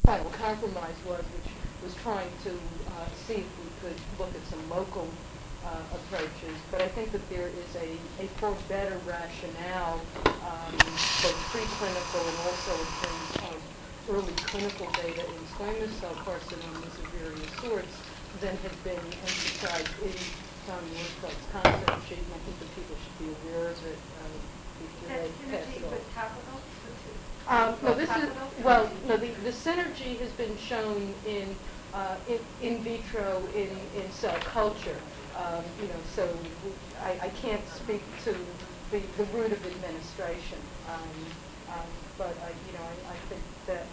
final compromise was, which was trying to see if we could look at some local approaches. But I think that there is a far better rationale, both preclinical and also in terms of early clinical data in squamous cell carcinomas of various sorts than had been emphasized in Tom Northfeld's concept sheet, and I think that people should be aware of it before they pass it on. No, this is, well, no, the synergy has been shown in vitro in cell culture. So I can't speak to the route of administration, but I think that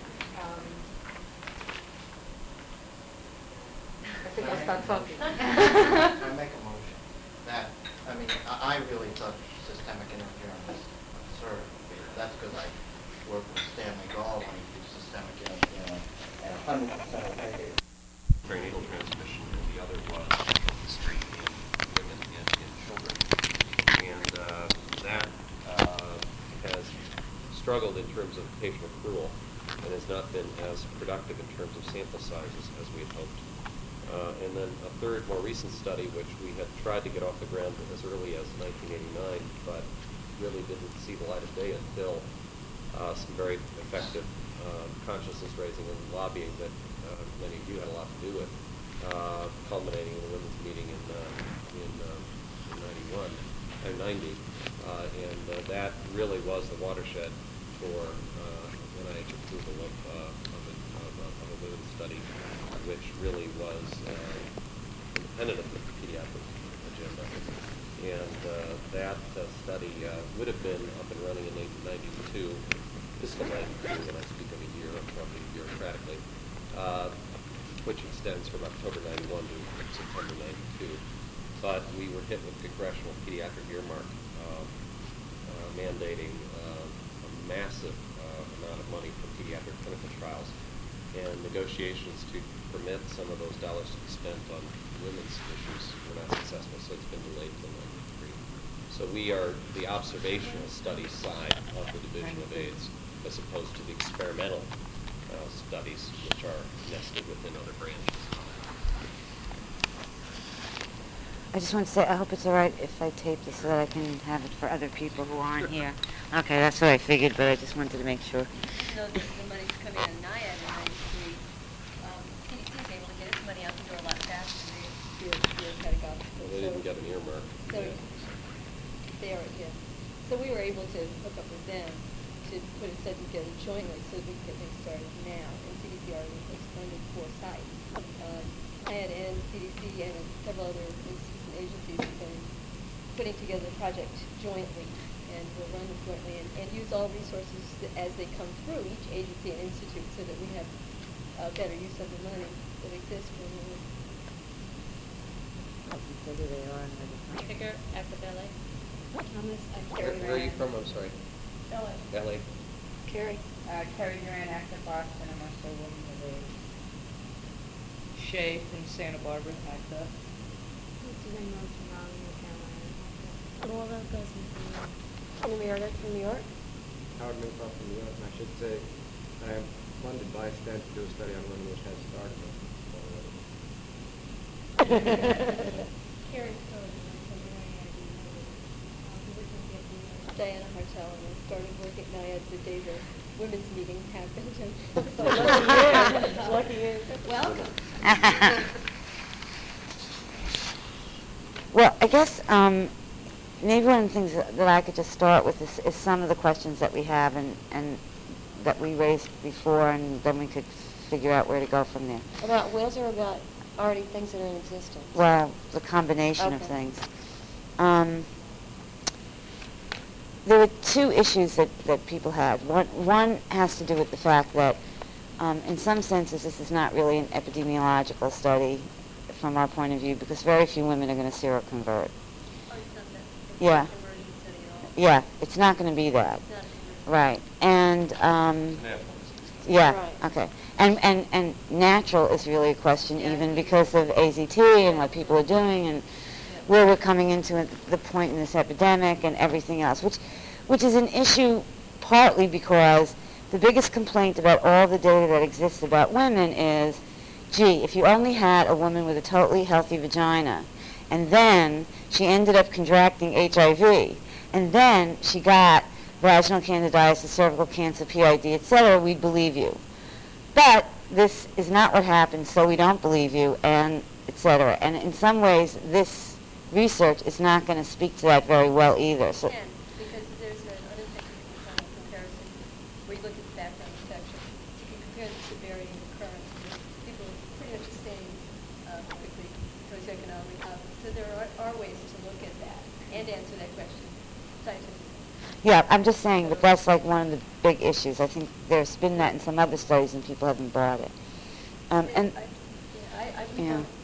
I think I'll stop talking. I make a motion that, I really thought systemic interference was absurd. That's because I worked with Stanley Gall when he did systemic interference, and 100% I take it. Perinatal transmission, and the other was history in women and in children. And that has struggled in terms of patient accrual and has not been as productive in terms of sample sizes as we had hoped. And then a third, more recent study, which we had tried to get off the ground as early as 1989, but really didn't see the light of day until some very effective consciousness raising and lobbying that many of you had a lot to do with, culminating in the women's meeting in 90, and that really was the watershed for NIH approval of a women's study, which really was independent of the pediatric agenda. And that study would have been up and running in 1992, fiscal 92, when I speak of a year, I'm talking bureaucratically, which extends from October 91 to September 92. But we were hit with congressional pediatric earmark mandating a massive amount of money for pediatric clinical trials, and negotiations to permit some of those dollars to be spent on women's issues were not successful, so it's been delayed until 93. So we are the observational study side of the Division of AIDS, as opposed to the experimental studies, which are nested within other branches. I just want to say, I hope it's all right if I tape this so that I can have it for other people who aren't here. Okay, that's what I figured, but I just wanted to make sure. No, the money's coming in NIAID in 93. CDC is able to get its money out the door a lot faster than the bureaucratic obstacles. Well, they didn't get an earmark. So we were able to hook up with them to put a study together jointly so that we can get things started now. And CDC already has funded 4 sites. NIAID and CDC and several other institutes and agencies have been putting together a project jointly, and we'll run it jointly and use all resources as they come through each agency and institute so that we have better use of the money that exists for women. Figure after ballet. Thomas, Where are you from? I'm sorry. LA. Carrie. Carrie Duran, active Boston. I'm also Woman of Age. Shay from Santa Barbara, ACTA. Laura Guzman from Meredith from New York. Howard Minkoff from New York, and I should say I am funded by STEM to do a study on women which has started already. Carrie Diana Hartel, and I started work at NIAID the day the women's meeting happened. So lucky you. Welcome. Well, I guess maybe one of the things that I could just start with is some of the questions that we have and that we raised before, and then we could figure out where to go from there. About wills or about already things that are in existence? Well, the combination of things. There were 2 issues that people had. One has to do with the fact that in some senses this is not really an epidemiological study from our point of view, because very few women are going to seroconvert. Yeah. Yeah, it's not going to be that. Right. And yeah, okay. And natural is really a question, even because of AZT and what people are doing and where we're coming into the point in this epidemic and everything else, which is an issue partly because the biggest complaint about all the data that exists about women is, gee, if you only had a woman with a totally healthy vagina, and then she ended up contracting HIV, and then she got vaginal candidiasis, cervical cancer, PID, etc., we'd believe you. But this is not what happened, so we don't believe you, and etc. And in some ways, this research is not going to speak to that very well either. So, Can, because there's another technique on comparison where you look at the background section. You can compare the severity and occurrence. People are pretty much the same quickly socioeconomic. So there are ways to look at that and answer that question scientifically. yeah, I'm just saying that that's like one of the big issues. I think there's been that in some other studies and people haven't brought it. And Everybody Yeah. knows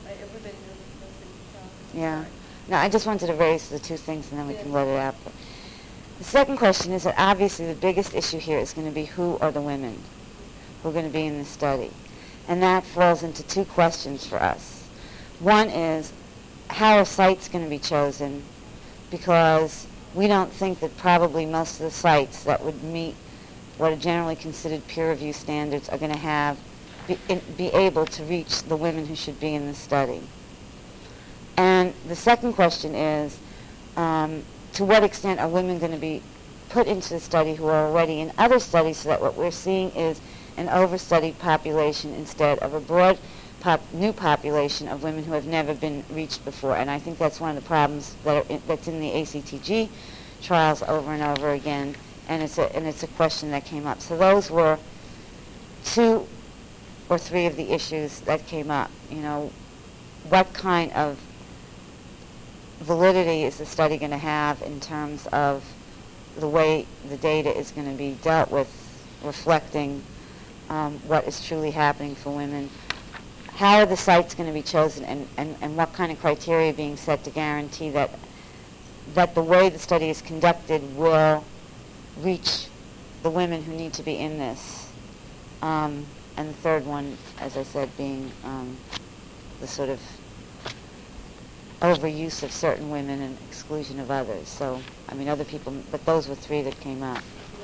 the yeah. No, I just wanted to raise the two things and then we can let it out. But the second question is that obviously the biggest issue here is going to be who are the women who are going to be in the study. And that falls into two questions for us. One is, how are sites going to be chosen? Because we don't think that probably most of the sites that would meet what are generally considered peer review standards are going to be able to reach the women who should be in the study. And the second question is, to what extent are women going to be put into the study who are already in other studies, so that what we're seeing is an overstudied population instead of a broad new population of women who have never been reached before. And I think that's one of the problems that's in the ACTG trials over and over again, and it's a question that came up. So those were 2 or 3 of the issues that came up. You know, what kind of validity is the study going to have in terms of the way the data is going to be dealt with, reflecting what is truly happening for women? How are the sites going to be chosen, and what kind of criteria being set to guarantee that the way the study is conducted will reach the women who need to be in this? And the third one, as I said, being the sort of overuse of certain women and exclusion of others. So, I mean, other people, but those were 3 that came up.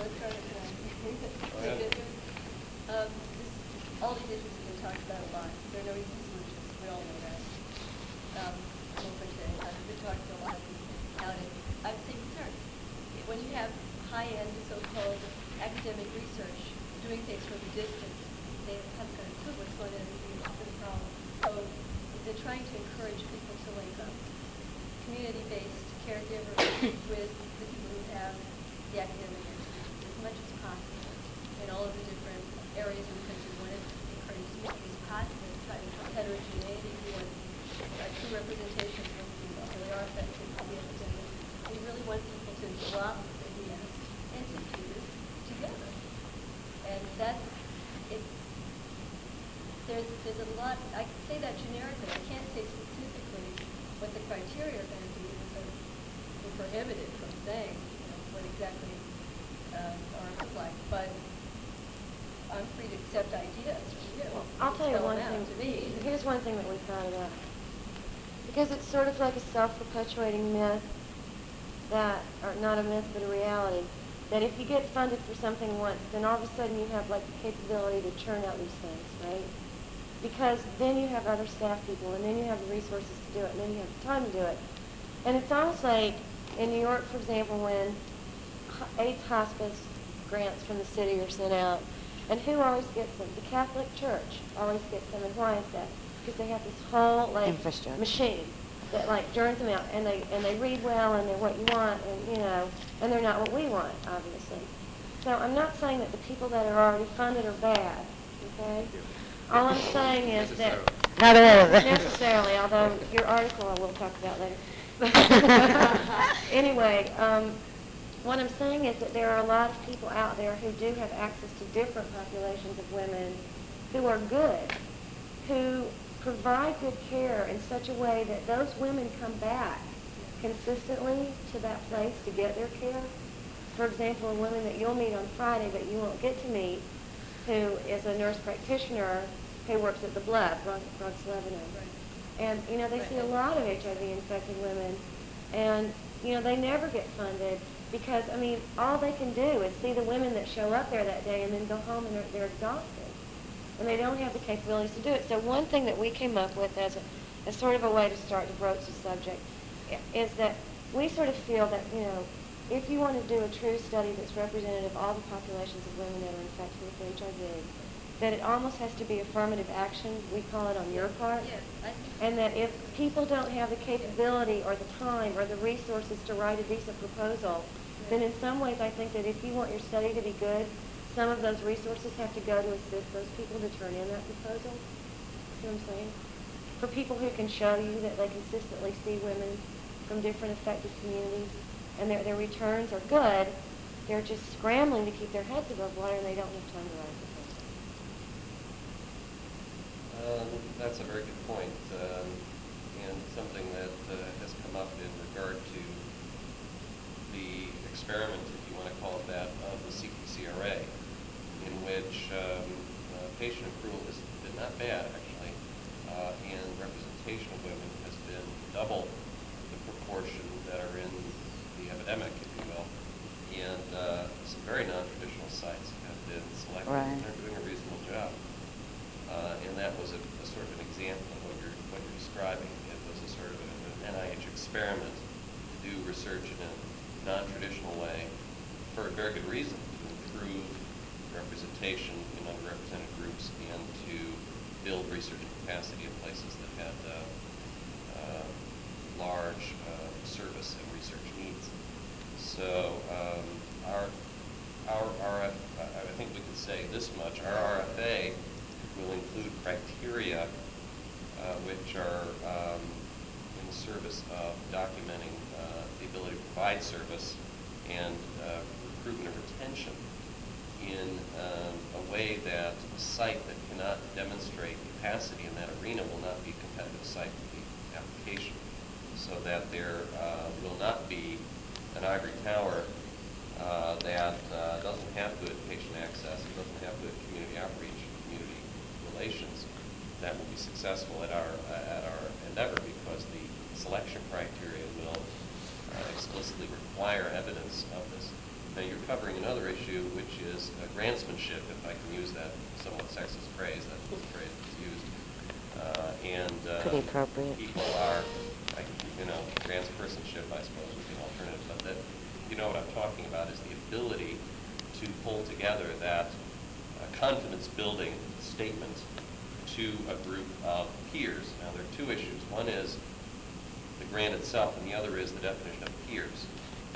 All these issues have been talked about a lot. There are no easy solutions. We all know that. I won't go today. I've been talking to a lot of people out in, I'm saying concern. When you have high-end so-called academic research doing things from a distance, they haven't got a clue what's going on in the problem. So they're trying to encourage people to link up community-based caregivers with the people who have the academic expertise as much as possible in all of the different areas of the country. We want to encourage as much as possible kind of heterogeneity. We want true representation of people who really are affected by the epidemic. We really want people to go out with ideas and to do this together. And that's it. There's a lot. I can say that generically. I can't say specifically what the criteria are going to be, because we're prohibited from saying what exactly are look like. But I'm free to accept ideas from you. Well, I'll tell you Spell one them out thing. to me. Here's one thing that we thought about. Because it's sort of like a self-perpetuating myth that, or not a myth, but a reality, that if you get funded for something once, then all of a sudden you have like the capability to churn out these things, right? Because then you have other staff people, and then you have the resources to do it, and then you have the time to do it. And it's almost like in New York, for example, when AIDS hospice grants from the city are sent out, and who always gets them? The Catholic Church always gets them. And why is that? Because they have this whole Infrastructure. machine that churns them out, and they read well, and they're what you want, and and they're not what we want, obviously. So I'm not saying that the people that are already funded are bad, okay? All I'm saying is that Not all of not it. necessarily, although your article I will talk about later. Anyway, what I'm saying is that there are a lot of people out there who do have access to different populations of women who are good, who provide good care in such a way that those women come back consistently to that place to get their care. For example, a woman that you'll meet on Friday but you won't get to meet, who is a nurse practitioner who works at the Blood, Bronx Lebanon. And, they see a lot of HIV-infected women, and, they never get funded Because, I mean, all they can do is see the women that show up there that day and then go home and they're exhausted. And they don't have the capabilities to do it. So one thing that we came up with as sort of a way to start to broach the subject is that we sort of feel that, you know, if you want to do a true study that's representative of all the populations of women that are infected with HIV, that it almost has to be affirmative action, we call it, on your part. Yes, And that if people don't have the capability or the time or the resources to write a decent proposal, then in some ways I think that if you want your study to be good, some of those resources have to go to assist those people to turn in that proposal. See what I'm saying? For people who can show you that they consistently see women from different affected communities and their returns are good, they're just scrambling to keep their heads above water and they don't have time to write a proposal. That's a very good point, and something that has come up in regard to the experiment, if you want to call it that, of the CPCRA, in which patient approval has been not bad, actually, and representation of women has been double the proportion that are in the epidemic, if you will, and some very non-traditional sites have been selected, and they're doing a reasonable job. And that was a sort of an example of what you're describing. It was a sort of an NIH experiment to do research in a non-traditional way for a very good reason, to improve representation in underrepresented groups and to build research capacity in places that had large service and research needs. So I think we can say this much: our RFA will include criteria which are in the service of documenting the ability to provide service and recruitment and retention in a way that a site that cannot demonstrate capacity in that arena will not be a competitive site for the application, so that there will not be an ivory tower that doesn't have good patient access, it doesn't have good community outreach, community relations, that will be successful at our endeavor, because the selection criteria will explicitly require evidence of this. Now you're covering another issue, which is grantsmanship, if I can use that somewhat sexist phrase. That's the phrase that's used. Pretty appropriate. People are, grantspersonship, I suppose, would be an alternative. But that, you know what I'm talking about, is the ability to pull together that confidence-building statement to a group of peers. Now, there are two issues. One is the grant itself, and the other is the definition of peers.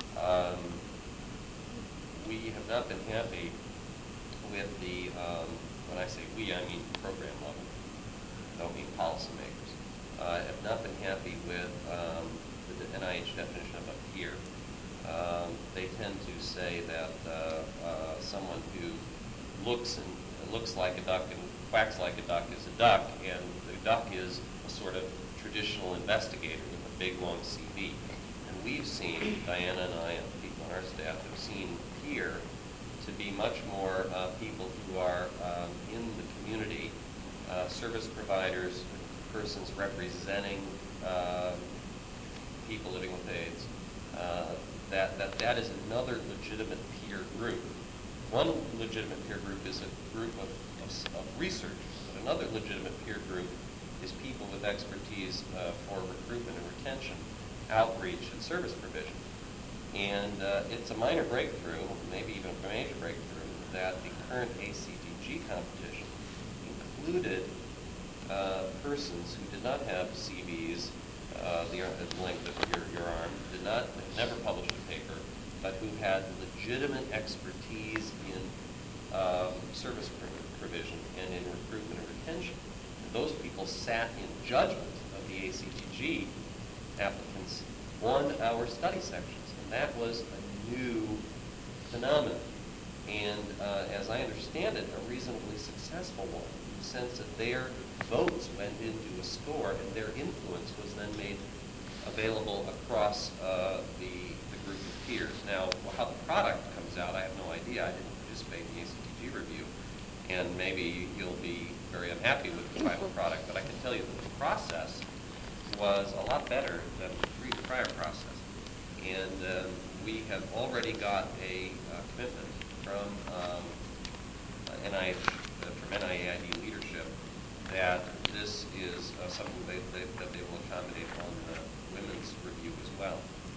We have not been happy with the, when I say we, I mean program level, I don't mean policymakers, have not been happy with the NIH definition of a peer. They tend to say that someone who looks like a duck and quacks like a duck is a duck, and the duck is a sort of traditional investigator with a big, long CV. And we've seen, Diana and I and people on our staff have seen peer to be much more people who are in the community, service providers, persons representing people living with AIDS. That is another legitimate peer group. One legitimate peer group is a group of researchers, but another legitimate peer group is people with expertise for recruitment and retention, outreach, and service provision. And it's a minor breakthrough, maybe even a major breakthrough, that the current ACDG competition included persons who did not have CVs, the length of your arm, never published a paper, but who had legitimate expertise in service provision and in recruitment and retention. And those people sat in judgment of the ACTG applicants on our study sections, and that was a new phenomenon. And as I understand it, a reasonably successful one, in the sense that their votes went into a score and their influence was then made available across the group of peers. Now, how the product comes out, I have no idea. I didn't participate in the ACTG review, and maybe you'll be very unhappy with the final product, but I can tell you that the process was a lot better than the prior process. And we have already got a commitment from NIH, from NIAID leadership, that this is something that they will accommodate on the women's review as well.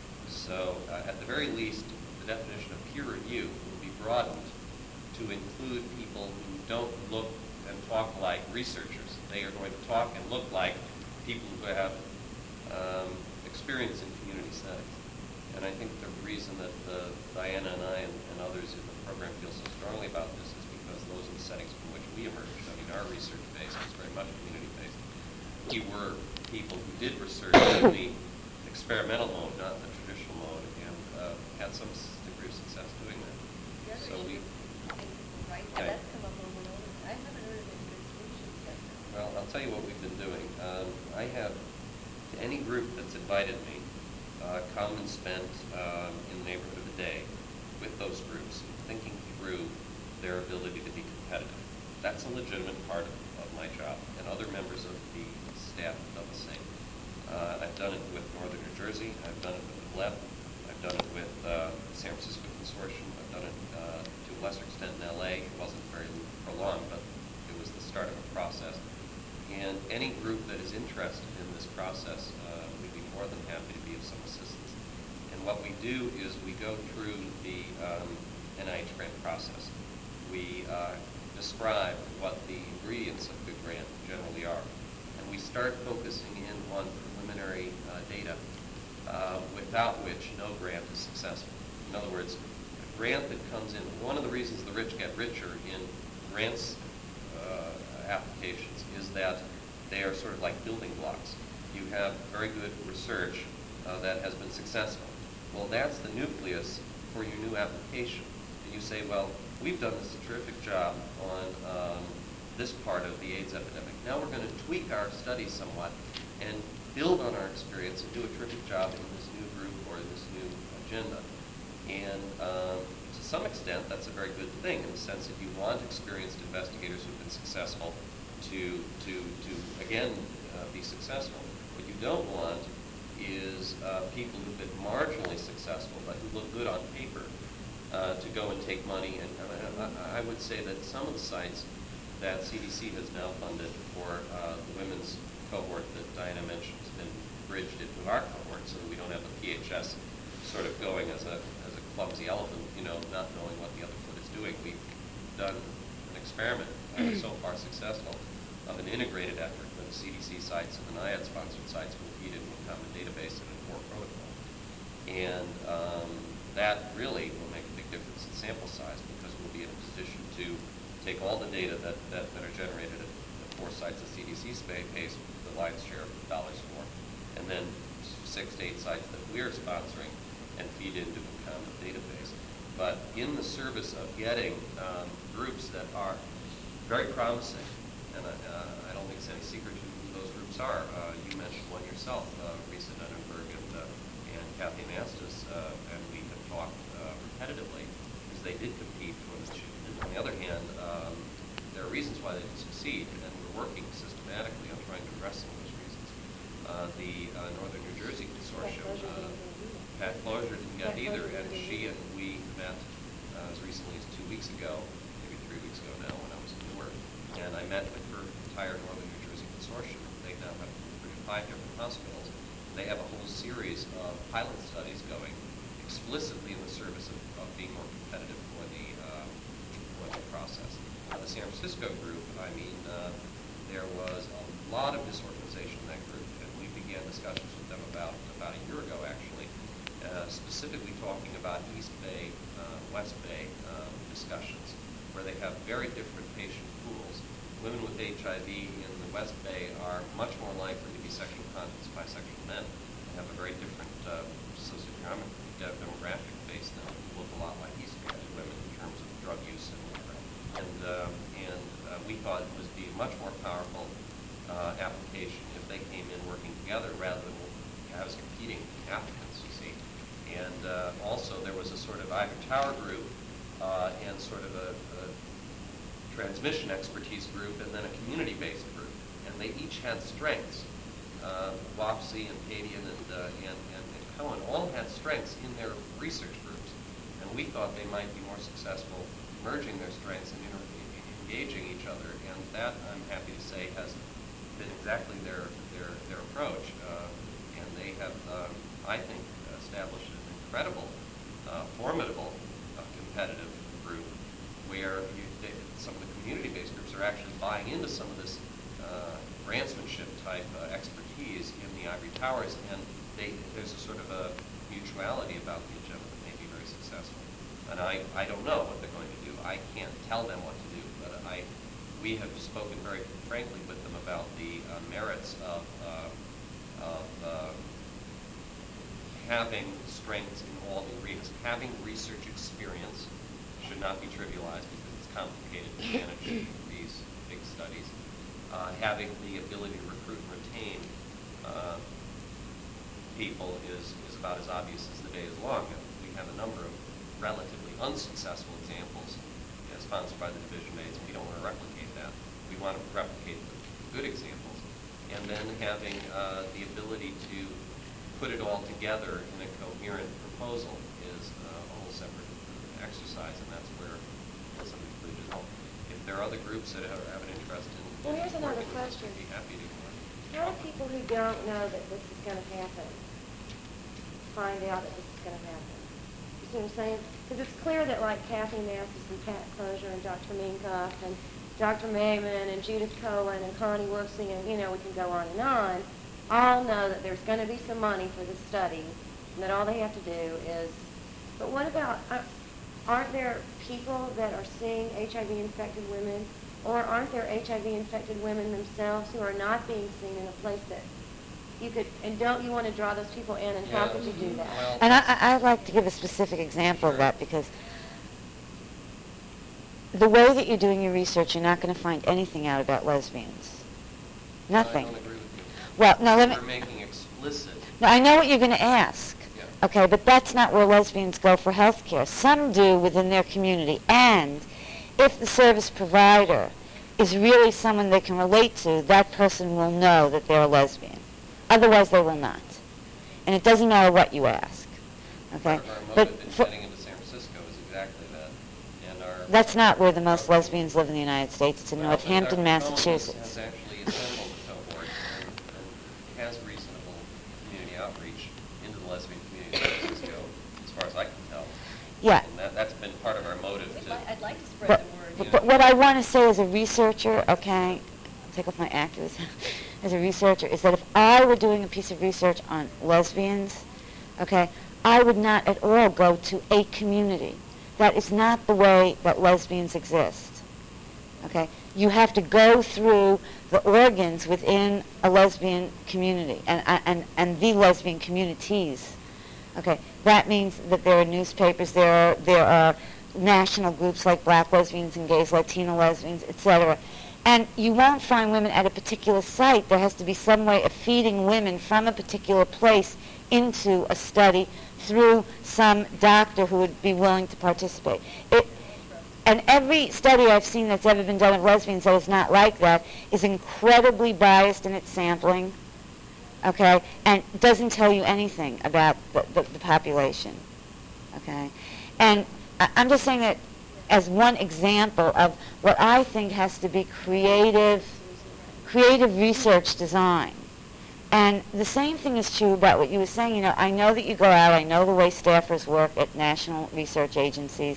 So at the very least, the definition of peer review will be broadened to include people who don't look and talk like researchers. They are going to talk and look like people who have experience in community settings. And I think the reason that Diana and I and others in the program feel so strongly about this is because those are the settings from which we emerged. I mean, our research base is very much community-based. We were people who did research in the experimental mode, not the traditional mode, and had some degree of success doing that. So we... Right, Okay. that's come up over and over. I haven't heard of any good solutions yet. Well, I'll tell you what we've been doing. I have, to any group that's invited me, come and spend in the neighborhood of a day with those groups, thinking through their ability to be competitive. That's a legitimate part of my job, and other members of the staff have done the same. I've done it with Northern New Jersey. I've done it with the BLEP. I've done it with the San Francisco Consortium. I've done it to a lesser extent in LA. It wasn't very prolonged, but it was the start of a process. And any group that is interested in this process, we'd be more than happy to be of some assistance. And what we do is we go through the NIH grant process. We describe what the ingredients of good grant generally are. And we start focusing in on preliminary data, without which no grant is successful. In other words, a grant that comes in, one of the reasons the rich get richer in grants applications is that they are sort of like building blocks. You have very good research that has been successful. Well, that's the nucleus for your new application. And you say, well, we've done this terrific job on this part of the AIDS epidemic. Now we're going to tweak our study somewhat and build on our experience and do a terrific job in this new group or this new agenda. And to some extent, that's a very good thing in the sense that you want experienced investigators who've been successful to again, be successful. What you don't want is people who've been marginally successful but who look good on paper to go and take money. And I would say that some of the sites that CDC has now funded for the women's cohort that Diana mentioned has been bridged into our cohort so that we don't have the PHS sort of going as a clumsy elephant, you know, not knowing what the other foot is doing. We've done an experiment, so far successful, of an integrated effort where the CDC sites and the NIAID-sponsored sites will feed into a common database and a core protocol. And that really will make a big difference in sample size because we'll be in a position to take all the data that are generated at the 4 sites the CDC pays the lion's share of dollars for, and then 6 to 8 sites that we're sponsoring and feed into a common database. But in the service of getting groups that are very promising, and I don't think it's any secret who those groups are. You mentioned one yourself, Risa Dunnenberg and Kathy Anastas, and we have talked repetitively because they did compete for the achievement. On the other hand, there are reasons why they didn't succeed, and we're working systematically on trying to address some of those reasons. The Northern New Jersey Consortium, Pat Closure didn't get it either, and she and we met as recently as 2 weeks ago, maybe 3 weeks ago now when I was in Newark, and I met with her entire Northern New Jersey Consortium. They now have 5 different hospitals. They have a whole series of pilot studies going explicitly in the service of being more competitive for the process. The San Francisco group, I mean, there was a lot of disorganization in that group, and we began discussions with them about a year ago, actually, specifically talking about East Bay, West Bay discussions, where they have very different patient pools. Women with HIV in the West Bay are much more likely to be sexual convicts, bisexual men, and have a very different demographic base than look a lot like East Bay women in terms of drug use and whatever. And we thought it would be a much more powerful application if they came in working together rather than as competing applicants, you see. And also there was a sort of Ivor Tower group and sort of a transmission expertise group and then a community-based group. And they each had strengths. WAPC and Padian and Cohen all had strengths in their research groups, and we thought they might be more successful merging their strengths and engaging each other, and that, I'm happy to say, has been exactly their approach, and they have, I think, established an incredible, formidable, competitive group where some of the community-based groups are actually buying into some of this grantsmanship type expertise in the ivory towers, and there's a sort of a mutuality about the agenda that may be very successful. And I don't know what they're going to do. I can't tell them what to do, but we have spoken very frankly with them about the merits of having strengths in all the arenas. Having research experience should not be trivialized because it's complicated to manage these big studies. Having the ability to recruit and retain people is about as obvious as the day is long. And we have a number of relatively unsuccessful examples sponsored by the Division of AIDS, and we don't want to replicate that. We want to replicate the good examples. And then having the ability to put it all together in a coherent proposal is a whole separate exercise, and that's where somebody could do help. If there are other groups that have an interest in Well, here's another working with us, question. we'd be happy to. How do people who don't know that this is going to happen find out that this is going to happen? You see what I'm saying? Because it's clear that, like, Kathy Massis and Pat Closure and Dr. Minkoff and Dr. Mayman and Judith Cohen and Connie Woofsing and, we can go on, all know that there's going to be some money for this study, and that all they have to do is, but what about, aren't there people that are seeing HIV-infected women, or aren't there HIV-infected women themselves who are not being seen in a place that you could, and don't you want to draw those people in, and how could you do that? Well, And I'd like to give a specific example of that, because the way that you're doing your research, you're not going to find anything out about lesbians. Nothing. I don't agree with you. Well, no, let me... We're making explicit. No, I know what you're going to ask. Yeah. Okay, but that's not where lesbians go for health care. Some do within their community. And if the service provider is really someone they can relate to, that person will know that they're a lesbian. Otherwise, they will not. And it doesn't matter what you ask. Okay? Our But motive in for, getting into San Francisco is exactly that. And our that's not where the most lesbians live in the United States. It's in Well, Northampton, our Massachusetts. has actually assembled a cohort and has reasonable community outreach into the lesbian community in San Francisco, as far as I can tell. Yeah. And that's been part of our motive to. I'd like to spread But, the word. but what I want to say as a researcher, okay, I'll take off my activism, as a researcher, is that if I were doing a piece of research on lesbians, okay, I would not at all go to a community. That is not the way that lesbians exist. Okay? You have to go through the organs within a lesbian community and the lesbian communities. Okay? That means that there are newspapers, there are national groups like Black lesbians and gays, Latino lesbians, etc. And you won't find women at a particular site. There has to be some way of feeding women from a particular place into a study through some doctor who would be willing to participate. And every study I've seen that's ever been done of lesbians that is not like that is incredibly biased in its sampling, okay, and doesn't tell you anything about the population, okay. And I'm just saying that as one example of what I think has to be creative research design. And the same thing is true about what you were saying. I know that you go out, I know the way staffers work at national research agencies.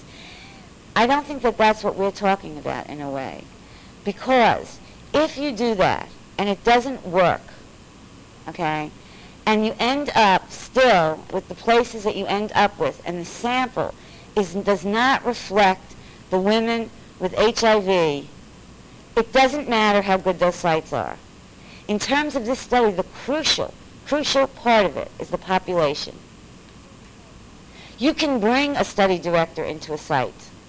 I don't think that that's what we're talking about in a way. Because if you do that and it doesn't work, okay, and you end up still with the places that you end up with, and the sample does not reflect the women with HIV, it doesn't matter how good those sites are. In terms of this study, the crucial part of it is the population. You can bring a study director into a site.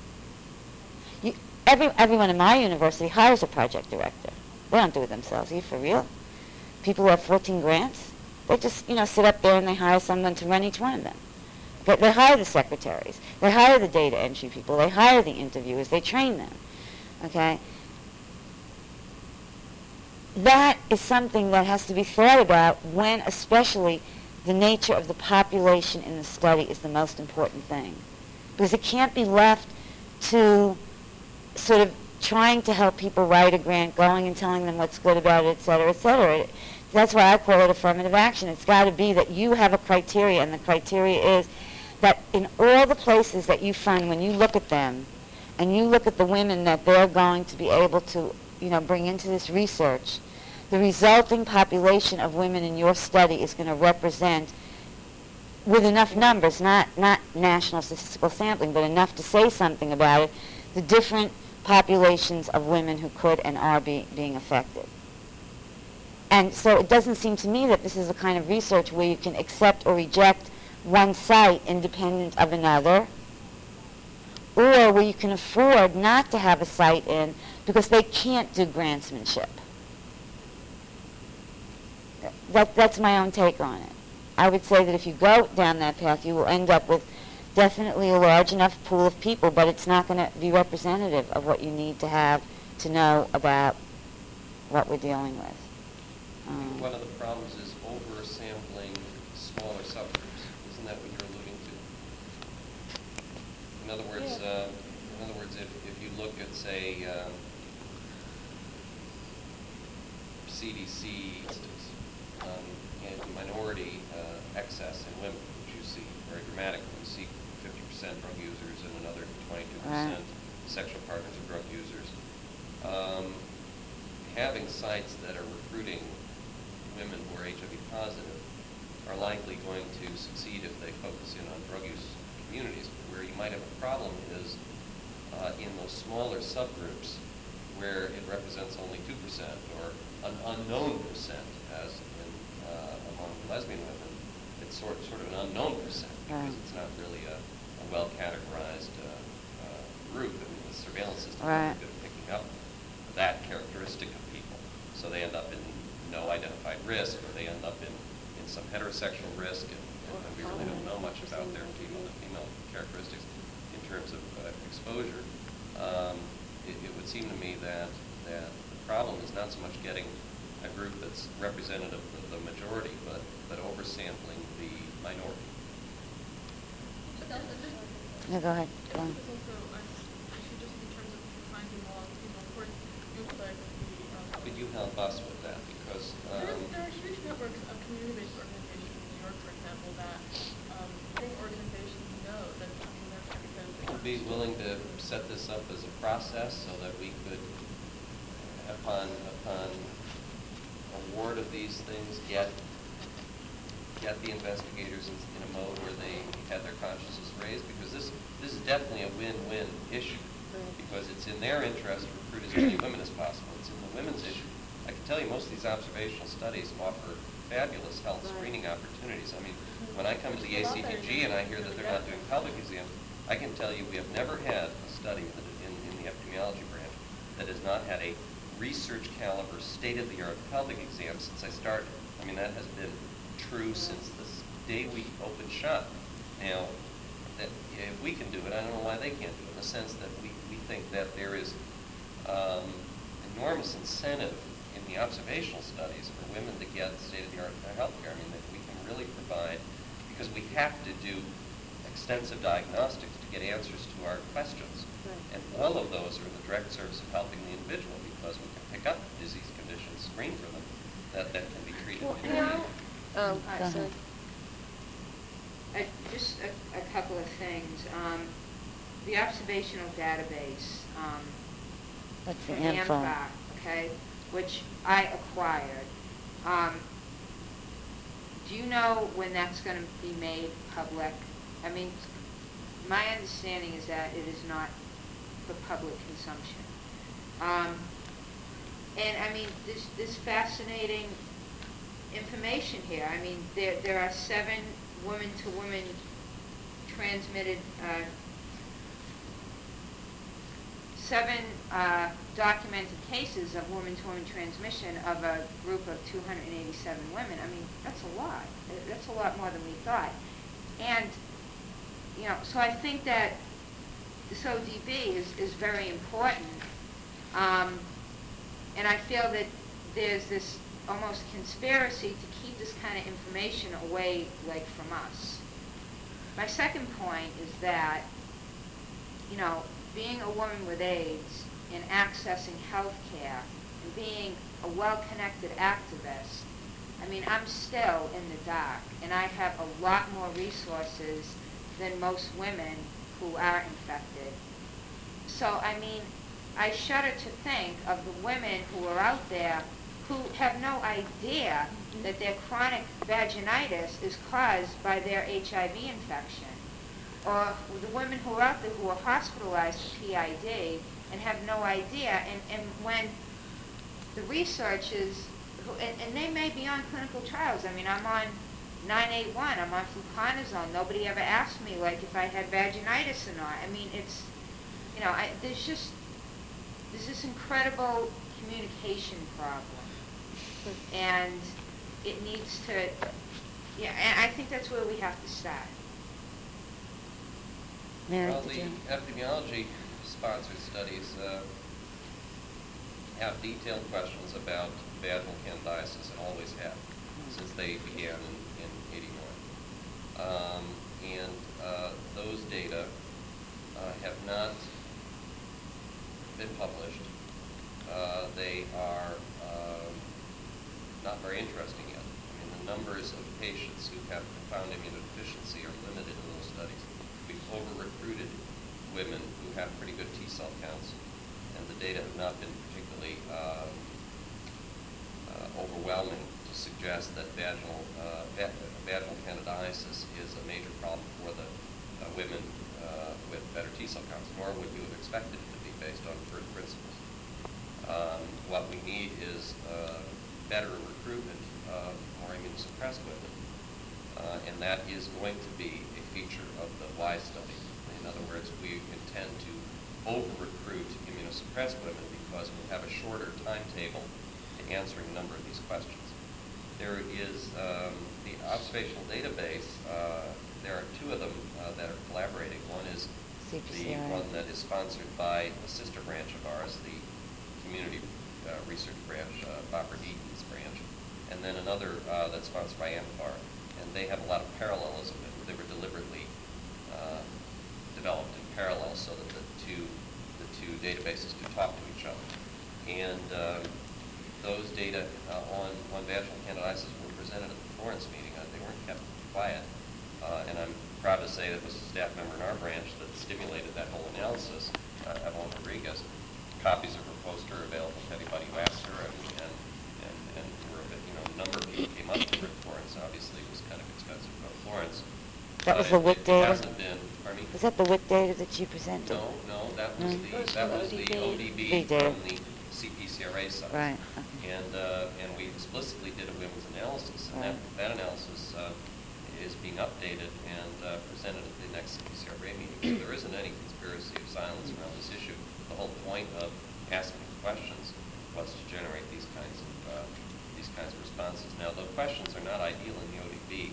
Everyone in my university hires a project director. They don't do it themselves. Are you for real? People who have 14 grants, they just, sit up there and they hire someone to run each one of them. But they hire the secretaries. They hire the data entry people. They hire the interviewers. They train them. Okay? That is something that has to be thought about when especially the nature of the population in the study is the most important thing. Because it can't be left to sort of trying to help people write a grant, going and telling them what's good about it, et cetera, et cetera. That's why I call it affirmative action. It's got to be that you have a criteria, and the criteria is that in all the places that you fund, when you look at them, and you look at the women that they're going to be able to, bring into this research, the resulting population of women in your study is going to represent, with enough numbers, not national statistical sampling, but enough to say something about it, the different populations of women who could and are being affected. And so it doesn't seem to me that this is a kind of research where you can accept or reject one site independent of another, or where you can afford not to have a site in because they can't do grantsmanship. That's my own take on it. I would say that if you go down that path, you will end up with definitely a large enough pool of people, but it's not going to be representative of what you need to have to know about what we're dealing with. One of the problems is oversampling smaller subgroups. Isn't that what you're alluding to? In other words, if you look at, say, CDC and minority excess in women, which you see very dramatically. You see 50% drug users and another 22% sexual partners of drug users. Having sites that are recruiting women who are HIV positive are likely going to succeed if they focus in on drug use communities. Where you might have a problem is in those smaller subgroups where it represents only 2% or an unknown percent, as in among lesbian women. It's sort of an unknown percent because it's not really a well-categorized group. I mean, the surveillance system is really good at picking up that characteristic of people. So they end up in no identified risk, or they end up in some heterosexual risk, and we really don't know much about their female characteristics in terms of exposure. It would seem to me that the problem is not so much getting a group that's representative of the majority, but oversampling the minority. No, go ahead. Go on. How could you help us with that? Because there are huge networks of community-based organizations in New York, for example, that I think organizations know that they're trying to. Would you be willing to set this up as a process so that we could, upon award of these things, get the investigators in a mode where they had their consciences raised? Because this is definitely a win-win issue. Because it's in their interest to recruit as many women as possible. It's in the women's issue. I can tell you most of these observational studies offer fabulous health screening opportunities. I mean, when I come to the ACTG and I hear that they're not doing pelvic exams, I can tell you we have never had a study in the epidemiology branch that has not had a research caliber, state-of-the-art pelvic exam since I started. I mean, that has been true since the day we opened shop. Now, that if we can do it, I don't know why they can't do it, in the sense that we think that there is enormous incentive in the observational studies for women to get state-of-the-art health care. I mean, that we can really provide, because we have to do extensive diagnostics to get answers to our questions. And all of those are in the direct service of helping the individual, because we can pick up disease conditions, screen for them, that can be treated. Sorry. Just a couple of things. The observational database, That's the from info. AMFAC, okay, which I acquired. Do you know when that's going to be made public? I mean, my understanding is that it is not for public consumption. And I mean, this fascinating information here. I mean, there are 7 woman-to-woman transmitted, 7 documented cases of woman-to-woman transmission of a group of 287 women. I mean, that's a lot. That's a lot more than we thought. And, so I think that this ODB is very important. And I feel that there's this almost conspiracy to keep this kind of information away, like, from us. My second point is that, you know, being a woman with AIDS and accessing health care and being a well-connected activist, I mean, I'm still in the dark, and I have a lot more resources than most women who are infected. So, I mean, I shudder to think of the women who are out there who have no idea that their chronic vaginitis is caused by their HIV infection. Or the women who are out there who are hospitalized for PID and have no idea. And when the research is, and they may be on clinical trials. I mean, I'm on 981, I'm on fluconazole. Nobody ever asked me, like, if I had vaginitis or not. I mean, it's, you know, there's this incredible communication problem. And it needs to, yeah, and I think that's where we have to start. Mary, Well, did the you? epidemiology-sponsored studies have detailed questions about vaginal candidiasis, and always have, since they began in 81. Those data have not been published. They are not very interesting yet. I mean, the numbers of patients who have profound immunodeficiency are limited in those studies. We've over-recruited women who have pretty good T-cell counts, and the data have not been particularly overwhelming to suggest that vaginal candidiasis is a major problem for the women with better T-cell counts, nor would you have expected it to be based on first principles. What we need is better recruitment of more immunosuppressed women, and that is going to be a feature of the Y study. In other words, we intend to over-recruit immunosuppressed women because we'll have a shorter timetable to answering a number of these questions. There is the observational database. There are two of them that are collaborating. One is CPCI. the one that is sponsored by a sister branch of ours, the community research branch, Barbara Deaton's branch, and then another that's sponsored by AMPAR. And they have a lot of parallelism. They were deliberately developed in parallel so that the two databases could talk to each other. And those data on vaginal candidiasis were presented at the Florence meeting. They weren't kept quiet. And I'm proud to say that it was a staff member in our branch that stimulated that whole analysis, Evelyn Rodriguez. Copies of her poster are available to anybody who asks her, and we're a bit, you know, a number of people came up to her at Florence. Obviously, it was kind of expensive to go to Florence. That was the WIC data? It hasn't been, pardon me? Was that the WIC data that you presented? No, that was the ODB data. from the CPCRA site. Right. Okay. And we explicitly did a women's analysis, and Right. that analysis is being updated and presented at the next CPCRA meeting. So there isn't any conspiracy of silence around this issue. The whole point of asking questions was to generate these kinds of responses. Now, the questions are not ideal in the ODB.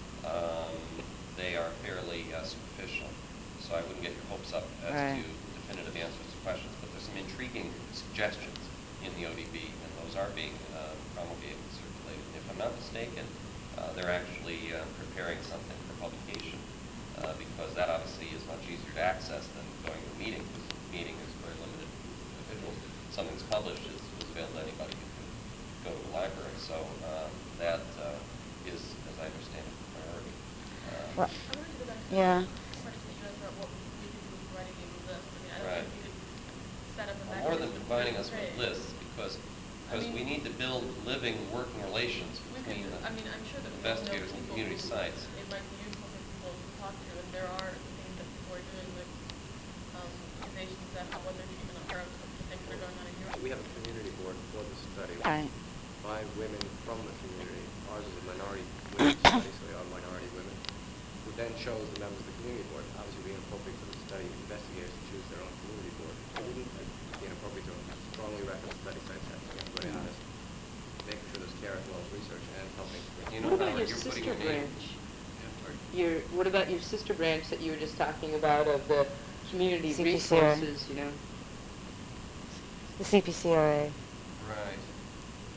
They are fairly superficial, so I wouldn't get your hopes up as Right. to definitive answers to questions. But there's some intriguing suggestions in the ODB, and those are being promulgated and circulated. And if I'm not mistaken, they're actually preparing something for publication because that obviously is much easier to access than going to a meeting. Because the meeting is very limited to individuals. Something's published is available to anybody who can go to the library. So that is, as I understand it, a priority. Well, I wanted to go back to yeah. the question that you asked about what we could do with writing a list. I mean, I don't Right. think we could set up a More than mechanism combining to us with trade. lists, because we need to build living, working relations We between could, the I mean, I'm sure that we all know investigators and people community who sites. it might be useful for people to talk to, and there are things that people are doing with organizations that have what they're treatment of drugs, the things that are going on in Europe. We have a community board for the study Right. by women from the community. Ours is a minority women's study, so we are minority women, who then chose the members of the community board. Obviously, it would be inappropriate for the study investigators to choose their own community board. It wouldn't be inappropriate to strongly recommend study sites having everybody on this, making sure there's care as well as research and helping. You know, What about Howard, your you're putting sister your name- branch? Yeah, sorry. What about your sister branch that you were just talking about of the community CPCRA. resources, you know? The CPCRA. Right.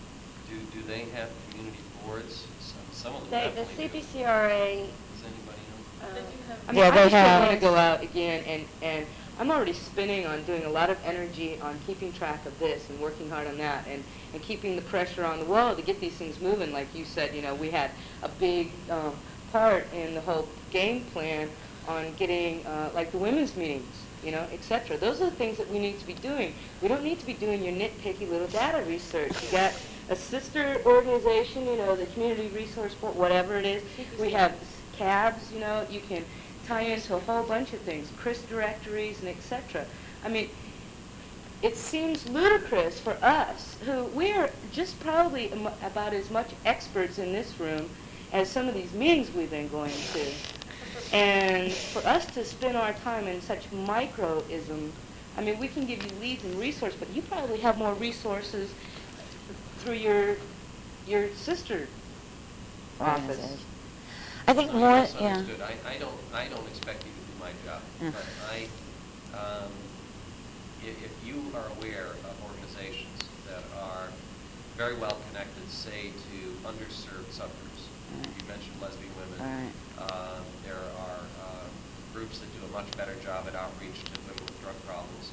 Do they have community boards? Some of them The definitely do. CPCRA, Does anybody know? They do have. I mean, Yeah, I they just don't have. want to go out again, and I'm already spending on doing a lot of energy on keeping track of this and working hard on that and keeping the pressure on the wall to get these things moving. Like you said, you know, we had a big part in the whole game plan on getting, like the women's meetings, you know, et cetera. Those are the things that we need to be doing. We don't need to be doing your nitpicky little data research. You got a sister organization, you know, the Community Resource Board, whatever it is. We have CABs, you know, you can tie into a whole bunch of things, CRIS directories and et cetera. I mean, it seems ludicrous for us, who we are just probably about as much experts in this room as some of these meetings we've been going to. And for us to spend our time in such microism, I mean, we can give you leads and resources, but you probably have more resources through your sister office. Organization. I think I'm more, misunderstood. yeah. I don't expect you to do my job, Yeah. but if you are aware of organizations that are very well connected, say, to underserved suburbs, you mentioned lesbian women. Right. There are groups that do a much better job at outreach to women with drug problems.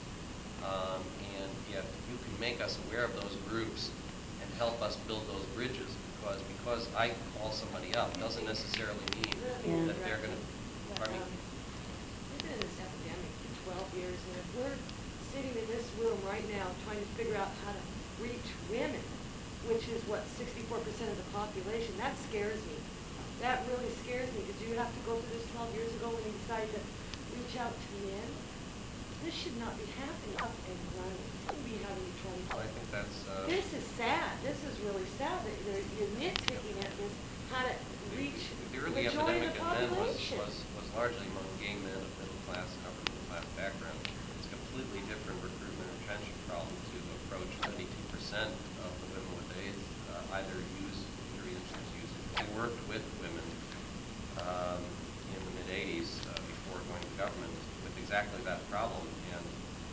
And if you can make us aware of those groups and help us build those bridges, because I call somebody up doesn't necessarily mean that they're going to. Pardon me? We've been in this epidemic for 12 years, and if we're sitting in this room right now trying to figure out how to reach women, which is what 64% of the population, that scares me. That really scares me, because you have to go through this 12 years ago when you decided to reach out to men. This should not be happening up and running. It shouldn't be having 20. Well, I think that's. This is sad. This is really sad that you're nitpicking at this, how to reach The early majority epidemic of the in men population. was largely among gay men of middle class and upper middle class background. It's a completely different recruitment and retention problem to approach 32% of the women with AIDS either use or use it. We worked with women in the mid-'80s before going to government with exactly that problem, and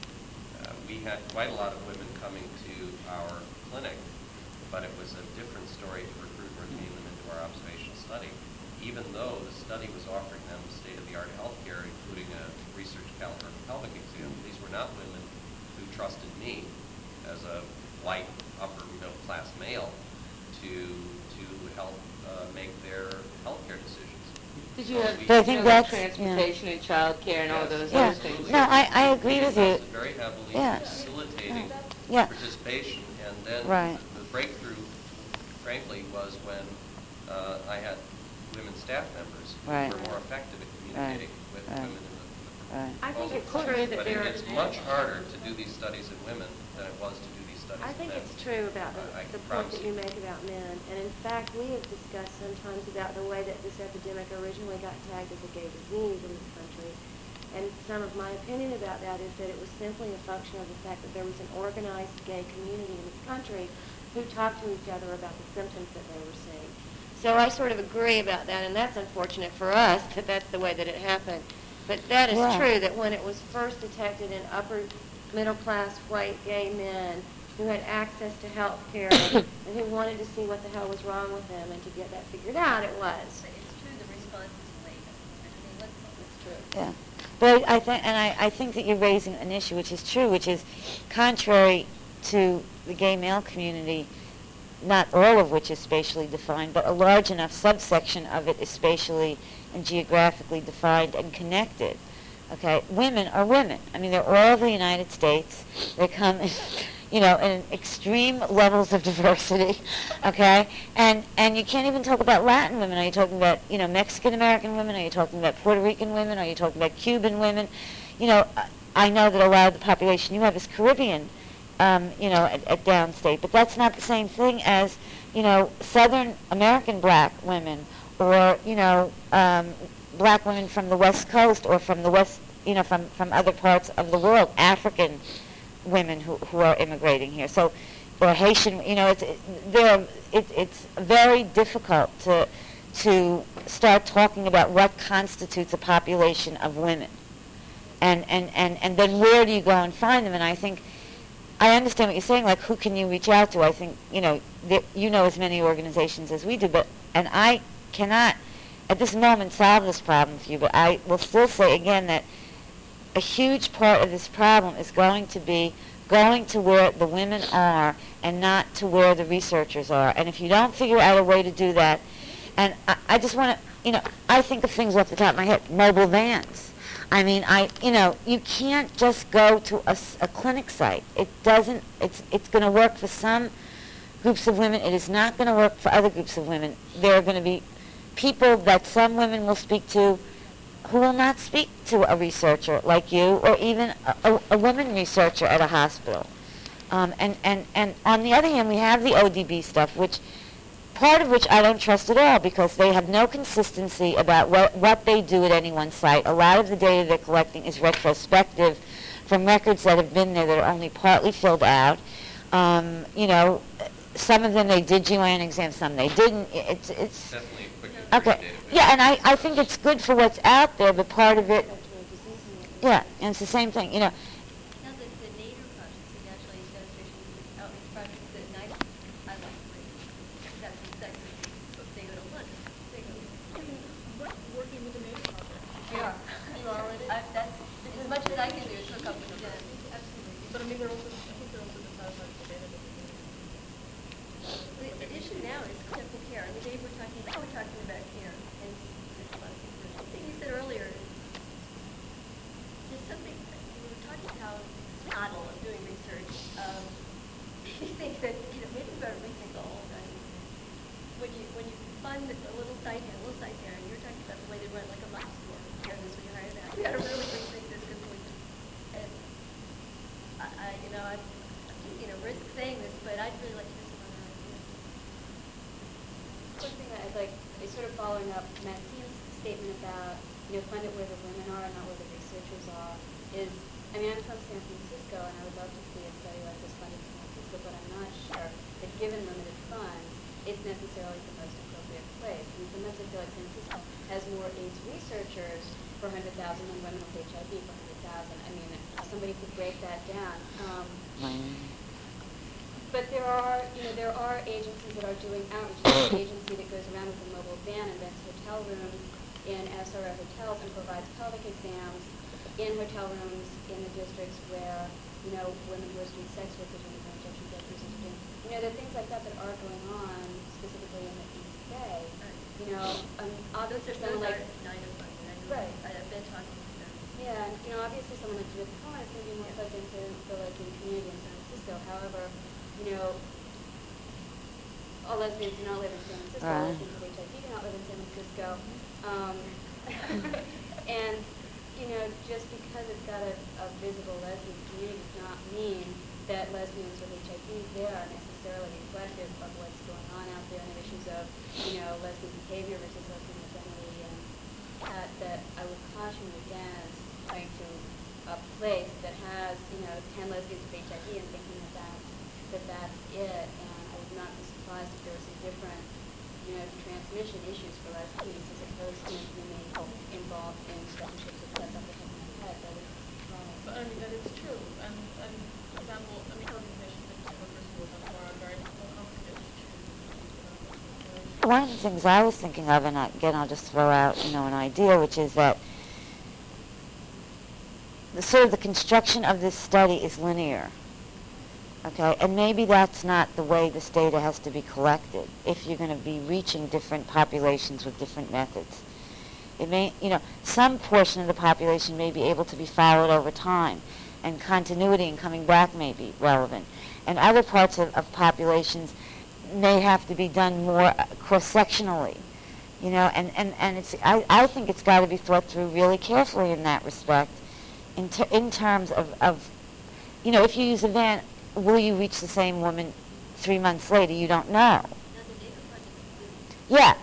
we had quite a lot of women coming to our clinic, but it was a different story to recruit or retain them into our observational study, even though the study was offering them state-of-the-art health care, including a research caliber pelvic exam. These were not women who trusted me as a white upper middle class male to help make their health care decisions. Did you have But I think that's- transportation and child care and all Yes, those Yeah. other things? No, I agree with you. Invested very heavily Yeah. in facilitating Yeah. participation, and then Right. the breakthrough, frankly, was when I had women staff members who Right. were more effective at communicating with Right. women in the Right. I think it's proposal. true that But there are. it's much harder to do these studies in women than it was to do these studies I in think men. it's true about I the can point promise that you make about men. And in fact, we have discussed sometimes about the way that this epidemic originally got tagged as a gay disease in this country. And some of my opinion about that is that it was simply a function of the fact that there was an organized gay community in this country who talked to each other about the symptoms that they were seeing. So I sort of agree about that, and that's unfortunate for us that that's the way that it happened. But that is Yeah. true, that when it was first detected in upper middle class white gay men who had access to health care and who wanted to see what the hell was wrong with them and to get that figured out, it was. But it's true, the response is late. I mean, It's true. Yeah, but I think that you're raising an issue which is true, which is contrary to the gay male community, not all of which is spatially defined, but a large enough subsection of it is spatially and geographically defined and connected. Okay, women are women. I mean, they're all of the United States. They come, in extreme levels of diversity. Okay, and you can't even talk about Latin women. Are you talking about Mexican American women? Are you talking about Puerto Rican women? Are you talking about Cuban women? I know that a lot of the population you have is Caribbean. At downstate, but that's not the same thing as Southern American black women, or black women from the West Coast, or from the West, from other parts of the world, African women who are immigrating here. So, or Haitian, it's very difficult to start talking about what constitutes a population of women, and then where do you go and find them? And I think I understand what you're saying, like, who can you reach out to? I think, you know as many organizations as we do, and I cannot, at this moment, solve this problem for you, but I will still say again that a huge part of this problem is going to be going to where the women are and not to where the researchers are. And if you don't figure out a way to do that, and I just want to, I think of things off the top of my head, mobile vans. I mean, you can't just go to a clinic site. It doesn't, it's going to work for some groups of women. It is not going to work for other groups of women. There are going to be people that some women will speak to who will not speak to a researcher like you, or even a woman researcher at a hospital. And on the other hand, we have the ODB stuff, part of which I don't trust at all, because they have no consistency about what they do at any one site. A lot of the data they're collecting is retrospective from records that have been there that are only partly filled out. Some of them they did GYN exams, some they didn't. It's Definitely a quick okay. Yeah, and I think it's good for what's out there, but part of it, yeah, and it's the same thing, Now, the NADER projects, the National AIDS Demonstration Outreach projects that NICE, I like that's but they go to lunch. They go, Working with the NADER project. yeah. You already? That's, as much as I can do is hook up with them. Absolutely. But I mean, I think they're also dissatisfied with the data that they're getting. The issue now is clinical care. I mean, Dave, we're talking about care, and there's a lot of things. The thing you said earlier is there's something, we were talking about this model of doing research. You think that, maybe we better rethink the whole thing. When you fund a little site here, a little site there, and you're talking about the way they run like a box store, hire this, we hire that. We gotta really rethink this, because and I risk saying this, but I'd really like to hear some other ideas. One thing that I'd like is sort of following up Maxine's statement about, fund it where the women are and not where the researchers are, is, I'm from San Francisco, and I would love to see a study like this funded in San Francisco, but I'm not sure that given limited funds, it's necessarily the most appropriate place. I mean, sometimes I feel like San Francisco has more AIDS researchers for 100,000 than women with HIV for 100,000. I mean, somebody could break that down. But there are agencies that are doing outreach. There's an agency that goes around with a mobile van and rents hotel rooms in SRO hotels and provides pelvic exams in hotel rooms in the districts where, women who are street sex workers or injection workers are doing. There are things like that that are going on specifically in the East Bay. Obviously someone like right. I've been talking to them. Yeah, and obviously someone like Judith Cohen is going to be more plugged into the lesbian community in San Francisco. However, all lesbians do not live in San Francisco. Right. Lesbians with HIV do not live in San Francisco. And, just because it's got a visible lesbian community does not mean that lesbians with HIV there are necessarily reflective of what's going on out there and the issues of, lesbian behavior versus lesbian identity, and that I would caution against going to a place that has, 10 lesbians with HIV and thinking that's it, and I would not be surprised if there were some different, transmission issues for lesbians as opposed to being involved in relationships with that's off the top of my head. That is surprising. But I mean, that is true. And for example, organizations like workers who are very more comfortable to choose. One of the things I was thinking of, and again, I'll just throw out, an idea, which is that the construction of this study is linear. Okay, and maybe that's not the way this data has to be collected if you're going to be reaching different populations with different methods. It may, some portion of the population may be able to be followed over time, and continuity and coming back may be relevant. And other parts of populations may have to be done more cross-sectionally, and it's, I think it's got to be thought through really carefully in that respect, in terms of, if you use a van, will you reach the same woman 3 months later? You don't know. Yeah.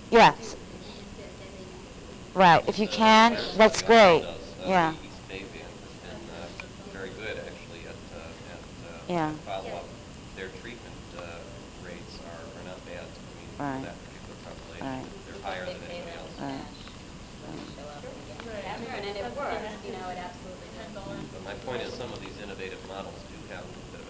Right. If you can, that's great. Yeah. The East Bay van has been very good, actually, Yeah. follow-up. Their treatment rates are not bad. For Right. that particular population. Right. They're higher than anything else. Right. And it works, it absolutely does. But my point is, some of these innovative models do have a bit of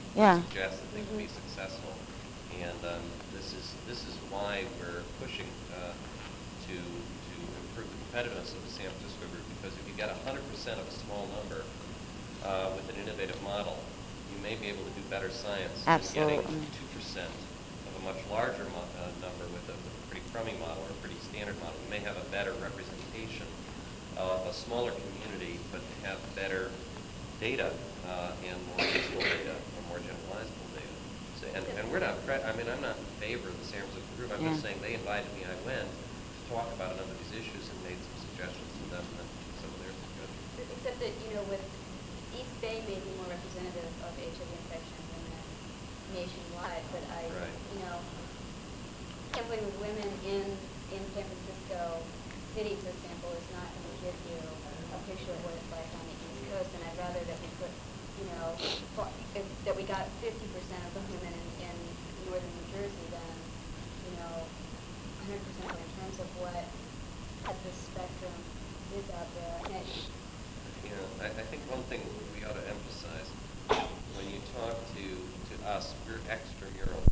Yeah. suggest that they can be successful. And this is why we're pushing to improve the competitiveness of the San Francisco group, because if you get 100% of a small number with an innovative model, you may be able to do better science Absolutely. than getting 2% of a much larger number with a pretty crummy model or a pretty standard model. You may have a better representation of a smaller community, but have better data and more useful data or more generalizable data. So, and we're not, I'm not in favor of the San Francisco group. I'm just saying they invited me, I went to talk about a number of these issues and made some suggestions to them and some of their suggestions. Except that, with East Bay may be more representative of HIV infection than nationwide, but Right. Sampling of women in San Francisco City, for example, is not going to give you a picture of what it's like on the East Coast, and I'd rather that we put, that we got 50% of the women in northern New Jersey than, 100% in terms of what at the spectrum is out there. And I think one thing we ought to emphasize, when you talk to us, we're extramural